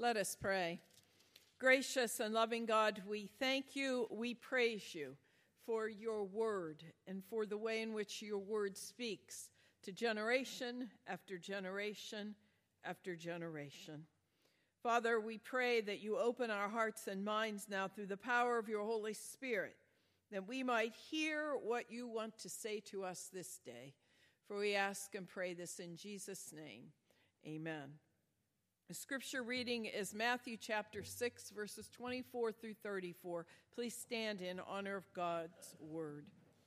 Let us pray. Gracious and loving God, we thank you, we praise you for your word and for the way in which your word speaks to generation after generation after generation. Father, we pray that you open our hearts and minds now through the power of your Holy Spirit, that we might hear what you want to say to us this day. For we ask and pray this in Jesus' name. Amen. The scripture reading is Matthew chapter 6, verses 24 through 34. Please stand in honor of God's word.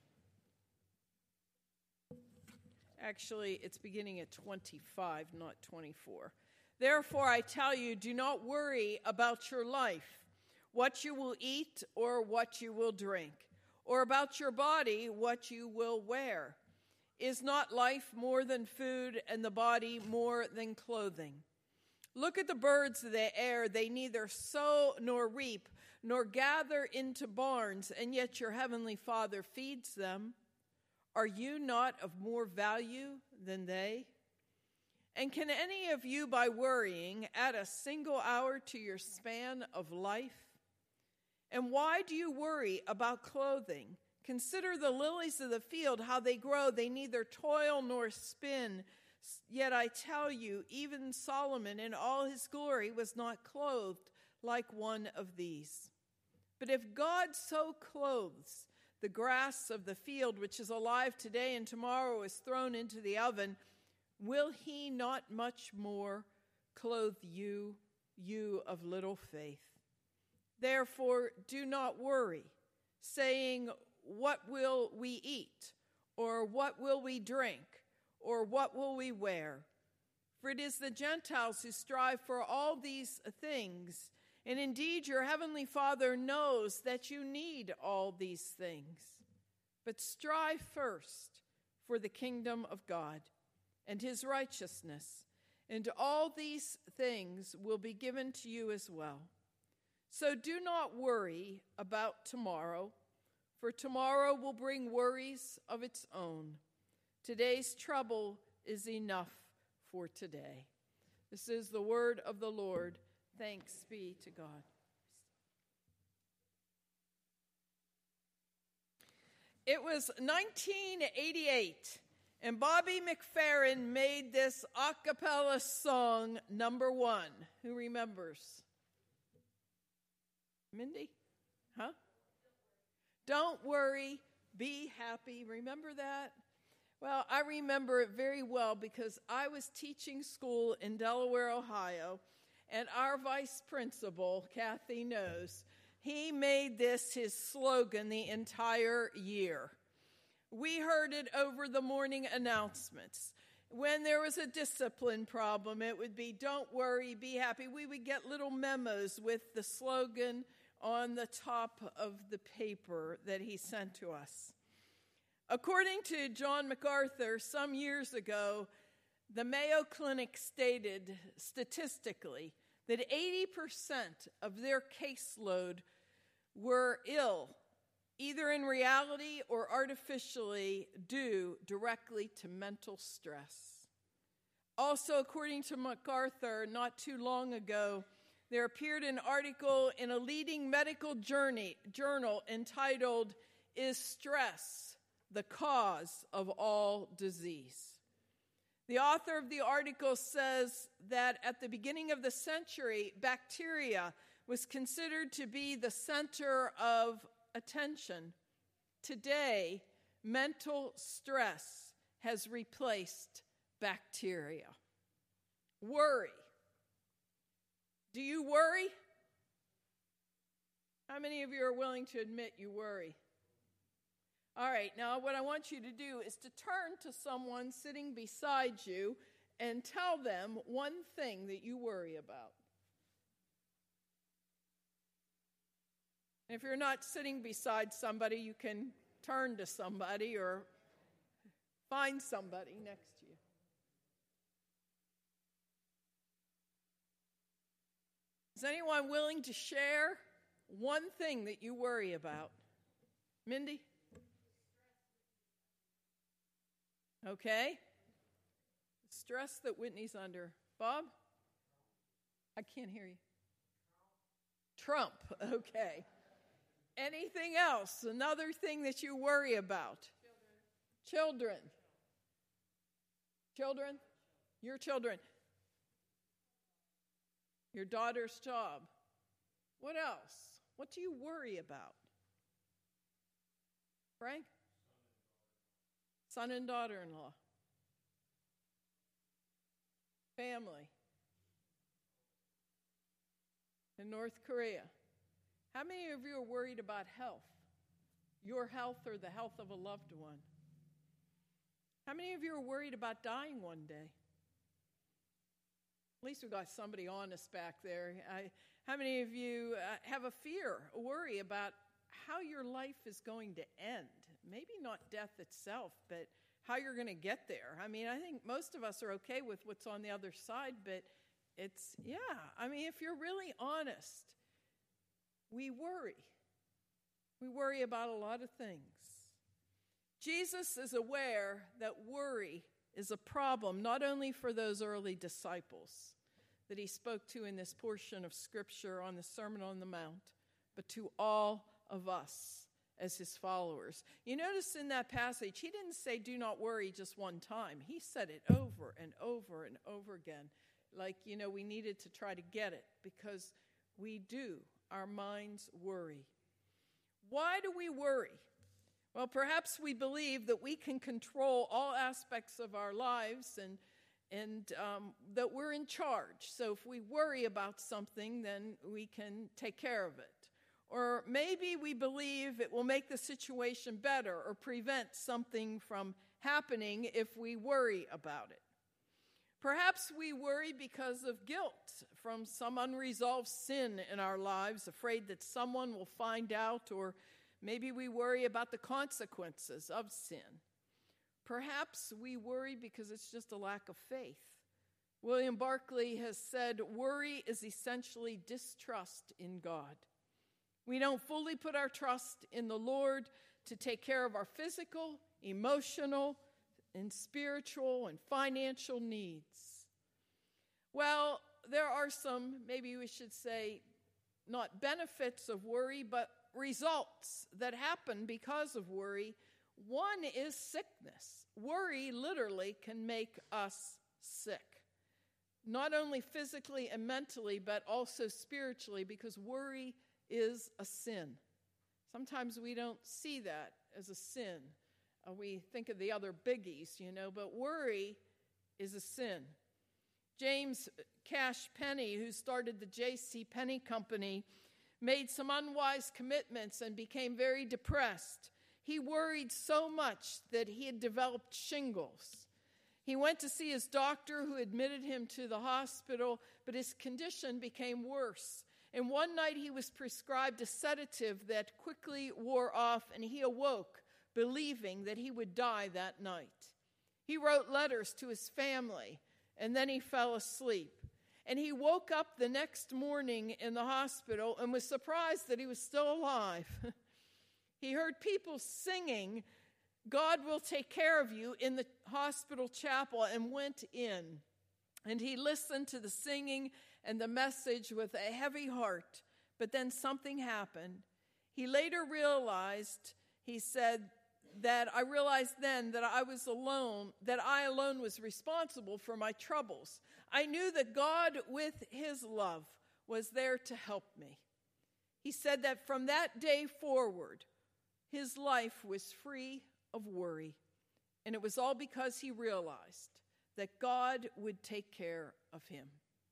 Actually, it's beginning at 25, not 24. Therefore, I tell you, do not worry about your life, what you will eat or what you will drink, or about your body, what you will wear. Is not life more than food, and the body more than clothing? Look at the birds of the air. They neither sow nor reap, nor gather into barns, and yet your heavenly Father feeds them. Are you not of more value than they? And can any of you, by worrying, add a single hour to your span of life? And why do you worry about clothing? Consider the lilies of the field, how they grow. They neither toil nor spin. Yet I tell you, even Solomon in all his glory was not clothed like one of these. But if God so clothes the grass of the field, which is alive today and tomorrow is thrown into the oven, will he not much more clothe you, you of little faith? Therefore, do not worry, saying, what will we eat? Or what will we drink? Or what will we wear? For it is the Gentiles who strive for all these things, and indeed your heavenly Father knows that you need all these things. But strive first for the kingdom of God and his righteousness, and all these things will be given to you as well. So do not worry about tomorrow, for tomorrow will bring worries of its own. Today's trouble is enough for today. This is the word of the Lord. Thanks be to God. It was 1988, and Bobby McFerrin made this a cappella song number one. Who remembers? Mindy? Huh? Don't worry, be happy. Remember that? Well, I remember it very well because I was teaching school in Delaware, Ohio, and our vice principal, Kathy knows, he made this his slogan the entire year. We heard it over the morning announcements. When there was a discipline problem, it would be, don't worry, be happy. We would get little memos with the slogan on the top of the paper that he sent to us. According to John MacArthur, some years ago, the Mayo Clinic stated statistically that 80% of their caseload were ill, either in reality or artificially, due directly to mental stress. Also, according to MacArthur, not too long ago, there appeared an article in a leading medical journal entitled, "Is Stress the Cause of All Disease?" The author of the article says that at the beginning of the century, bacteria was considered to be the center of attention. Today, mental stress has replaced bacteria. Worry. Do you worry? How many of you are willing to admit you worry? All right, now what I want you to do is to turn to someone sitting beside you and tell them one thing that you worry about. If you're not sitting beside somebody, you can turn to somebody or find somebody next to you. Is anyone willing to share one thing that you worry about? Mindy? Okay. Stress that Whitney's under. Bob? I can't hear you. Trump, okay. Anything else? Another thing that you worry about? Children. Children? Your children. Your daughter's job. What else? What do you worry about? Frank? Son and daughter-in-law. Family. In North Korea. How many of you are worried about health? Your health or the health of a loved one? How many of you are worried about dying one day? At least we got somebody honest back there. How many of you have a fear, a worry about how your life is going to end? Maybe not death itself, but how you're going to get there. I mean, I think most of us are okay with what's on the other side, but it's, I mean, if you're really honest, we worry. We worry about a lot of things. Jesus is aware that worry is a problem, not only for those early disciples that he spoke to in this portion of Scripture on the Sermon on the Mount, but to all of us as his followers. You notice in that passage, he didn't say, do not worry just one time. He said it over and over and over again. Like, we needed to try to get it because we do. Our minds worry. Why do we worry? Well, perhaps we believe that we can control all aspects of our lives and that we're in charge. So if we worry about something, then we can take care of it. Or maybe we believe it will make the situation better or prevent something from happening if we worry about it. Perhaps we worry because of guilt from some unresolved sin in our lives, afraid that someone will find out, or maybe we worry about the consequences of sin. Perhaps we worry because it's just a lack of faith. William Barclay has said, worry is essentially distrust in God. We don't fully put our trust in the Lord to take care of our physical, emotional, and spiritual and financial needs. Well, there are some, maybe we should say, not benefits of worry, but results that happen because of worry. One is sickness. Worry literally can make us sick. Not only physically and mentally, but also spiritually, because worry is a sin. Sometimes we don't see that as a sin. We think of the other biggies, but worry is a sin. James Cash Penney, who started the J.C. Penney Company, made some unwise commitments and became very depressed. He worried so much that he had developed shingles. He went to see his doctor, who admitted him to the hospital, but his condition became worse. And one night he was prescribed a sedative that quickly wore off, and he awoke believing that he would die that night. He wrote letters to his family, and then he fell asleep. And he woke up the next morning in the hospital and was surprised that he was still alive. He heard people singing, "God will take care of you," in the hospital chapel, and went in. And he listened to the singing and the message with a heavy heart. But then something happened. He later realized, he said, that I realized then that I alone was responsible for my troubles. I knew that God, with his love, was there to help me. He said that from that day forward, his life was free of worry. And it was all because he realized that God would take care of him.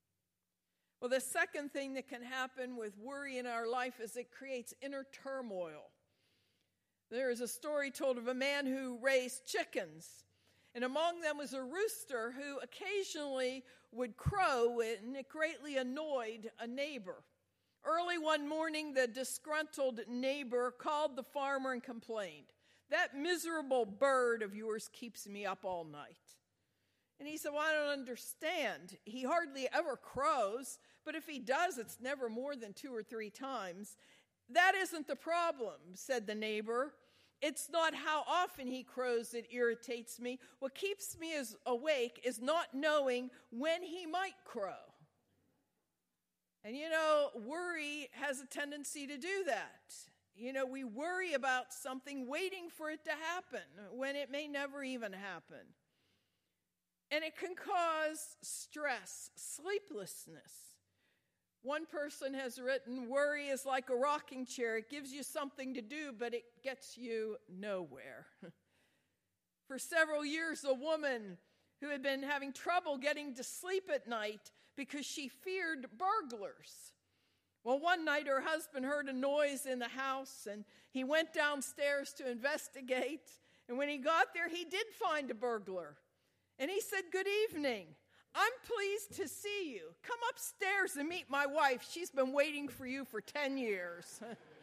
Well, the second thing that can happen with worry in our life is it creates inner turmoil. There is a story told of a man who raised chickens, and among them was a rooster who occasionally would crow, and it greatly annoyed a neighbor. Early one morning, the disgruntled neighbor called the farmer and complained, "That miserable bird of yours keeps me up all night." And he said, "Well, I don't understand. He hardly ever crows, but if he does, it's never more than 2 or 3 times. "That isn't the problem," said the neighbor. "It's not how often he crows that irritates me. What keeps me awake is not knowing when he might crow." And worry has a tendency to do that. We worry about something waiting for it to happen when it may never even happen. And it can cause stress, sleeplessness. One person has written, worry is like a rocking chair. It gives you something to do, but it gets you nowhere. For several years, a woman who had been having trouble getting to sleep at night because she feared burglars. Well, one night her husband heard a noise in the house, and he went downstairs to investigate. And when he got there, he did find a burglar. And he said, "Good evening. I'm pleased to see you. Come upstairs and meet my wife. She's been waiting for you for 10 years.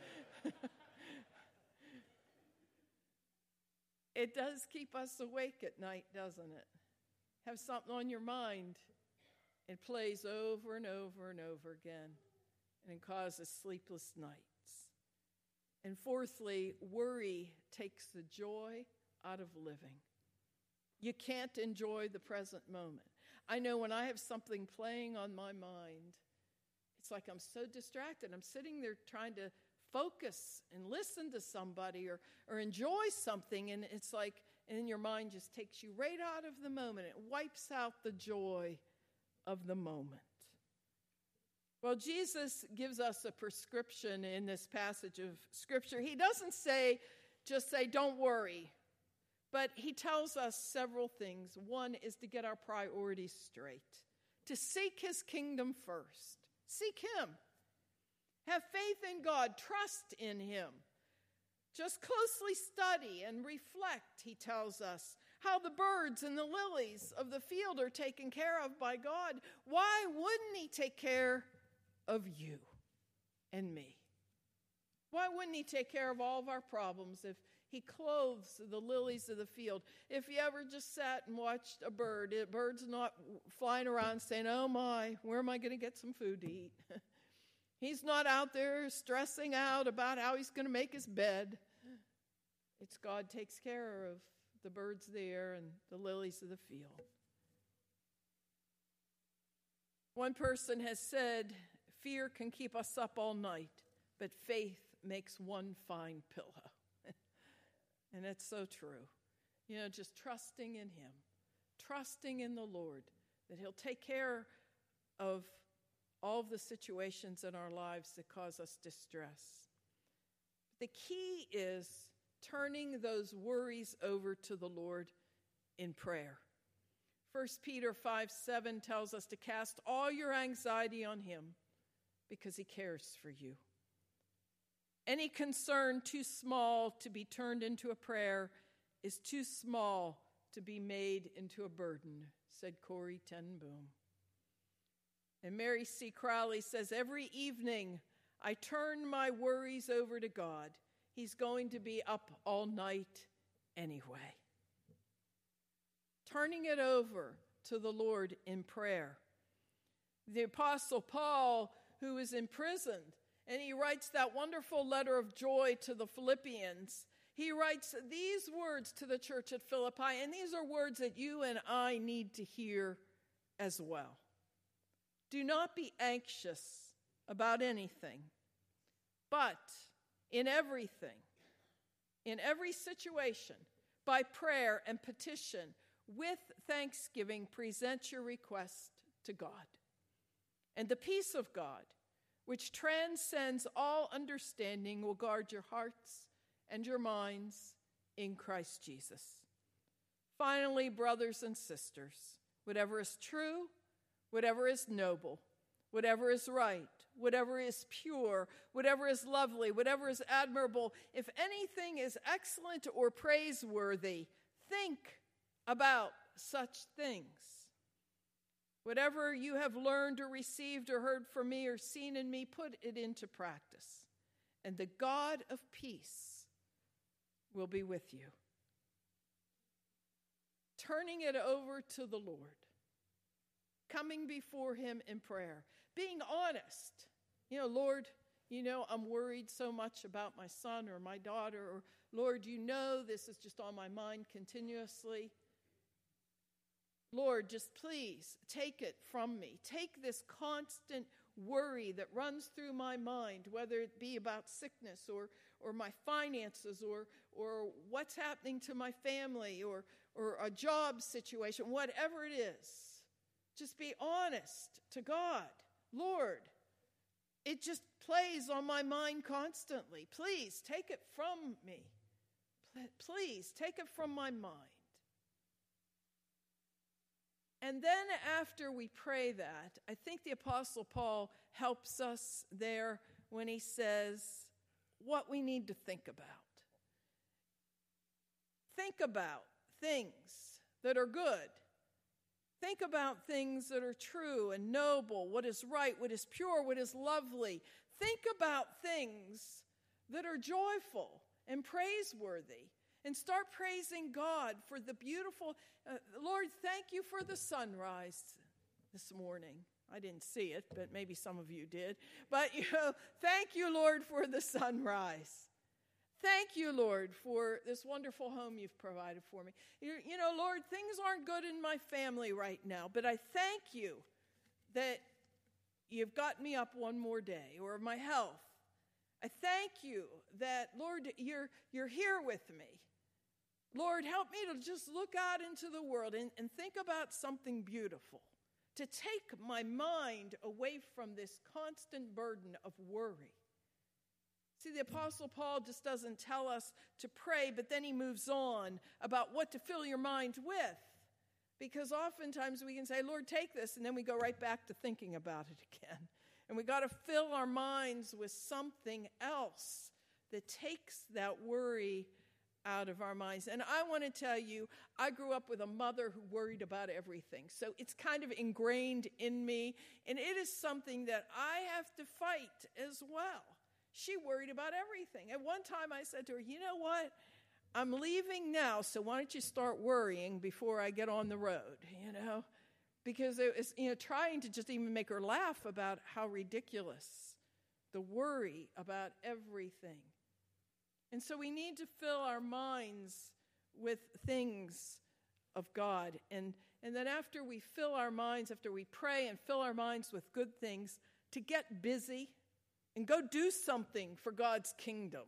It does keep us awake at night, doesn't it? Have something on your mind. It plays over and over and over again, and it causes sleepless nights. And fourthly, worry takes the joy out of living. You can't enjoy the present moment. I know when I have something playing on my mind, it's like I'm so distracted. I'm sitting there trying to focus and listen to somebody or enjoy something, and it's like, and your mind just takes you right out of the moment. It wipes out the joy of the moment. Well, Jesus gives us a prescription in this passage of Scripture. He doesn't just say, don't worry. But he tells us several things. One is to get our priorities straight, to seek his kingdom first. Seek him. Have faith in God. Trust in him. Just closely study and reflect, he tells us, how the birds and the lilies of the field are taken care of by God. Why wouldn't he take care of you and me? Why wouldn't he take care of all of our problems if he clothes the lilies of the field? If you ever just sat and watched a bird's not flying around saying, oh my, where am I going to get some food to eat? He's not out there stressing out about how he's going to make his bed. It's God takes care of the birds of the air and the lilies of the field. One person has said, fear can keep us up all night, but faith makes one fine pillow. And it's so true. Just trusting in him, trusting in the Lord, that he'll take care of all of the situations in our lives that cause us distress. The key is turning those worries over to the Lord in prayer. 1 Peter 5:7 tells us to cast all your anxiety on him because he cares for you. Any concern too small to be turned into a prayer is too small to be made into a burden, said Corrie ten Boom. And Mary C. Crowley says, every evening I turn my worries over to God. He's going to be up all night anyway. Turning it over to the Lord in prayer. The Apostle Paul, who is imprisoned, and he writes that wonderful letter of joy to the Philippians. He writes these words to the church at Philippi, and these are words that you and I need to hear as well. Do not be anxious about anything, but in everything, in every situation, by prayer and petition, with thanksgiving, present your request to God. And the peace of God, which transcends all understanding, will guard your hearts and your minds in Christ Jesus. Finally, brothers and sisters, whatever is true, whatever is noble, whatever is right, whatever is pure, whatever is lovely, whatever is admirable, if anything is excellent or praiseworthy, think about such things. Whatever you have learned or received or heard from me or seen in me, put it into practice. And the God of peace will be with you. Turning it over to the Lord. Coming before him in prayer. Being honest. Lord, I'm worried so much about my son or my daughter. Or, Lord, this is just on my mind continuously. Lord, just please take it from me. Take this constant worry that runs through my mind, whether it be about sickness or my finances or what's happening to my family or a job situation, whatever it is, just be honest to God. Lord, it just plays on my mind constantly. Please take it from me. Please take it from my mind. And then after we pray that, I think the Apostle Paul helps us there when he says what we need to think about. Think about things that are good. Think about things that are true and noble, what is right, what is pure, what is lovely. Think about things that are joyful and praiseworthy. And start praising God for the beautiful, Lord, thank you for the sunrise this morning. I didn't see it, but maybe some of you did. But, thank you, Lord, for the sunrise. Thank you, Lord, for this wonderful home you've provided for me. Lord, things aren't good in my family right now, but I thank you that you've got me up one more day, or my health. I thank you that, Lord, you're here with me. Lord, help me to just look out into the world and think about something beautiful, to take my mind away from this constant burden of worry. See, the Apostle Paul just doesn't tell us to pray, but then he moves on about what to fill your mind with. Because oftentimes we can say, Lord, take this, and then we go right back to thinking about it again. And we got to fill our minds with something else that takes that worry out of our minds. And I want to tell you, I grew up with a mother who worried about everything. So it's kind of ingrained in me, and it is something that I have to fight as well. She worried about everything. At one time I said to her, you know what? I'm leaving now, so why don't you start worrying before I get on the road, Because it was, trying to just even make her laugh about how ridiculous the worry about everything. And so we need to fill our minds with things of God. And then after we fill our minds, after we pray and fill our minds with good things, to get busy and go do something for God's kingdom.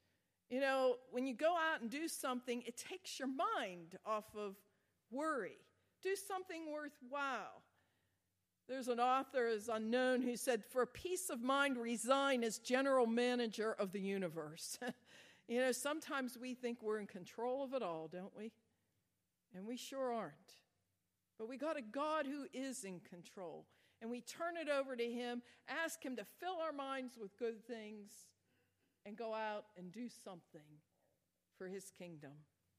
When you go out and do something, it takes your mind off of worry. Do something worthwhile. There's an author, is unknown, who said, for peace of mind, resign as general manager of the universe. Sometimes we think we're in control of it all, don't we? And we sure aren't. But we got a God who is in control. And we turn it over to him, ask him to fill our minds with good things, and go out and do something for his kingdom.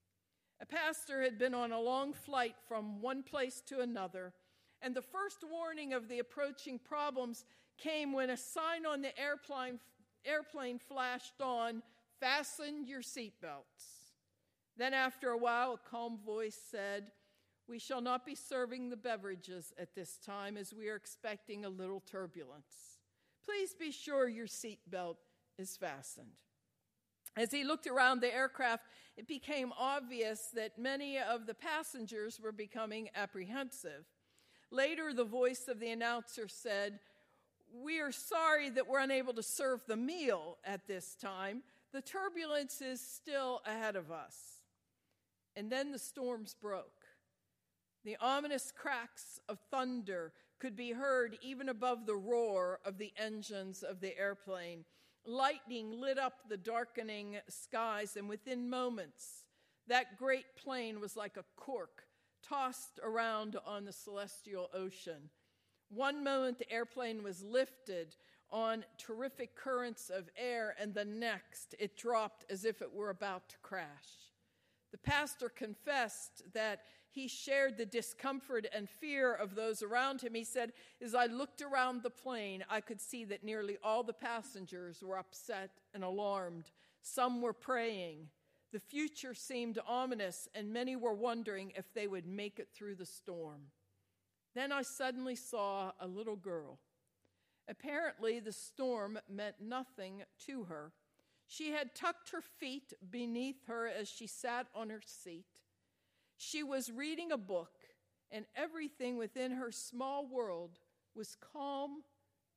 A pastor had been on a long flight from one place to another, and the first warning of the approaching problems came when a sign on the airplane flashed on, "Fasten your seatbelts." Then after a while, a calm voice said, "We shall not be serving the beverages at this time as we are expecting a little turbulence. Please be sure your seatbelt is fastened." As he looked around the aircraft, it became obvious that many of the passengers were becoming apprehensive. Later, the voice of the announcer said, "We are sorry that we're unable to serve the meal at this time. The turbulence is still ahead of us." And then the storms broke. The ominous cracks of thunder could be heard even above the roar of the engines of the airplane. Lightning lit up the darkening skies, and within moments, that great plane was like a cork tossed around on the celestial ocean. One moment, the airplane was lifted on terrific currents of air, and the next, it dropped as if it were about to crash. The pastor confessed that he shared the discomfort and fear of those around him. He said, "As I looked around the plane, I could see that nearly all the passengers were upset and alarmed. Some were praying. The future seemed ominous, and many were wondering if they would make it through the storm. Then I suddenly saw a little girl. Apparently, the storm meant nothing to her. She had tucked her feet beneath her as she sat on her seat. She was reading a book, and everything within her small world was calm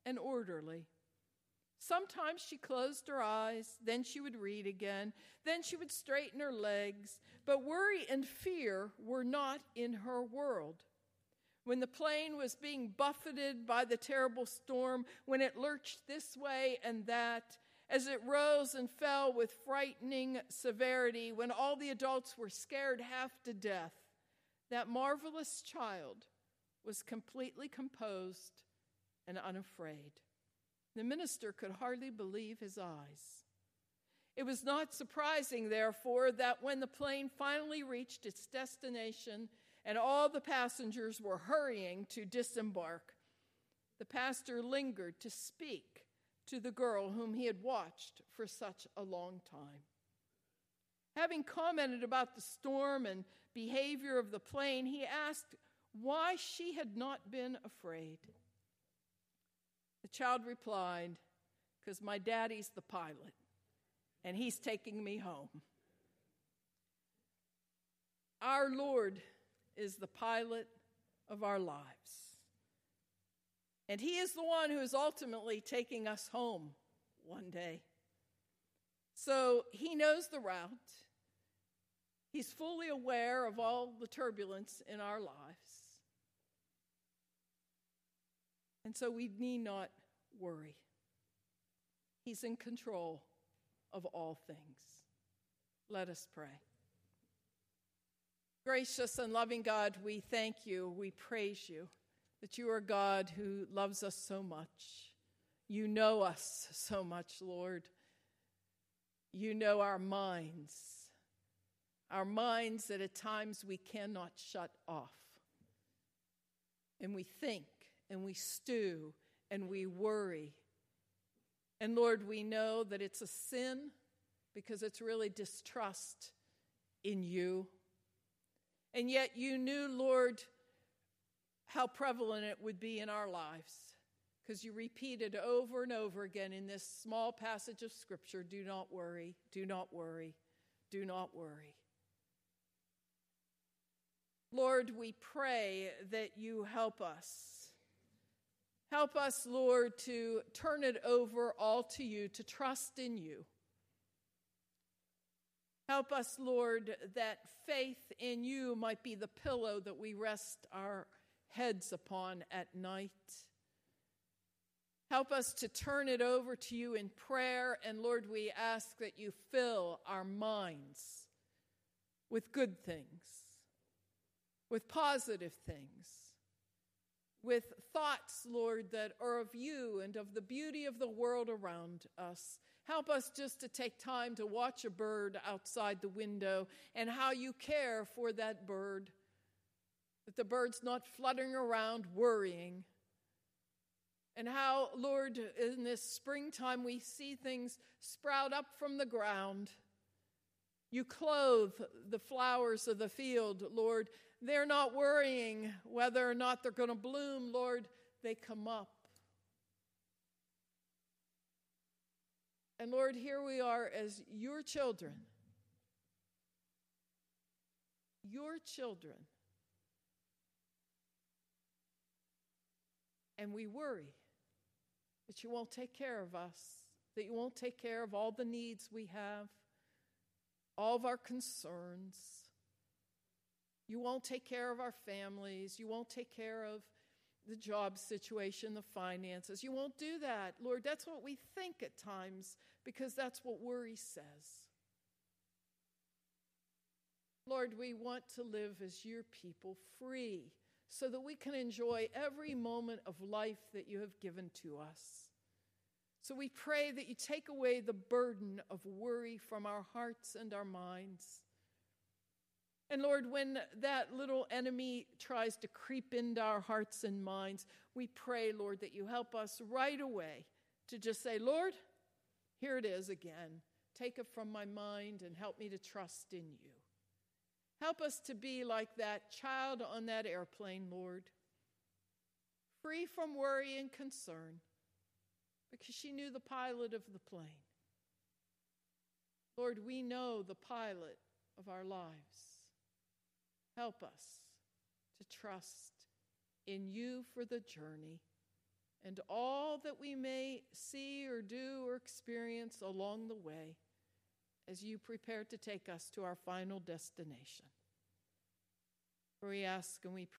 and orderly. Sometimes she closed her eyes, then she would read again, then she would straighten her legs. But worry and fear were not in her world. When the plane was being buffeted by the terrible storm, when it lurched this way and that, as it rose and fell with frightening severity, when all the adults were scared half to death, that marvelous child was completely composed and unafraid. The minister could hardly believe his eyes. It was not surprising, therefore, that when the plane finally reached its destination and all the passengers were hurrying to disembark, the pastor lingered to speak to the girl whom he had watched for such a long time. Having commented about the storm and behavior of the plane, he asked why she had not been afraid. The child replied, "Because my daddy's the pilot, and he's taking me home." Our Lord is the pilot of our lives. And he is the one who is ultimately taking us home one day. So he knows the route. He's fully aware of all the turbulence in our lives. And so we need not worry. He's in control of all things. Let us pray. Gracious and loving God, we thank you, we praise you, that you are God who loves us so much. You know us so much, Lord. You know our minds that at times we cannot shut off. And we think, and we stew, and we worry. And Lord, we know that it's a sin because it's really distrust in you. And yet you knew, Lord, how prevalent it would be in our lives, because you repeated over and over again in this small passage of Scripture, do not worry, do not worry, do not worry. Lord, we pray that you help us. Help us, Lord, to turn it over all to you, to trust in you. Help us, Lord, that faith in you might be the pillow that we rest our heads upon at night. Help us to turn it over to you in prayer, and Lord, we ask that you fill our minds with good things, with positive things, with thoughts, Lord, that are of you and of the beauty of the world around us. Help us just to take time to watch a bird outside the window and how you care for that bird, that the bird's not fluttering around worrying. And how, Lord, in this springtime we see things sprout up from the ground. You clothe the flowers of the field, Lord. They're not worrying whether or not they're going to bloom, Lord. They come up. And Lord, here we are as your children. Your children. And we worry that you won't take care of us, that you won't take care of all the needs we have, all of our concerns. You won't take care of our families. You won't take care of the job situation, the finances. You won't do that. Lord, that's what we think at times because that's what worry says. Lord, we want to live as your people, free, so that we can enjoy every moment of life that you have given to us. So we pray that you take away the burden of worry from our hearts and our minds. And Lord, when that little enemy tries to creep into our hearts and minds, we pray, Lord, that you help us right away to just say, Lord, here it is again. Take it from my mind and help me to trust in you. Help us to be like that child on that airplane, Lord, free from worry and concern, because she knew the pilot of the plane. Lord, we know the pilot of our lives. Help us to trust in you for the journey. and all that we may see or do or experience along the way as you prepare to take us to our final destination. For we ask and we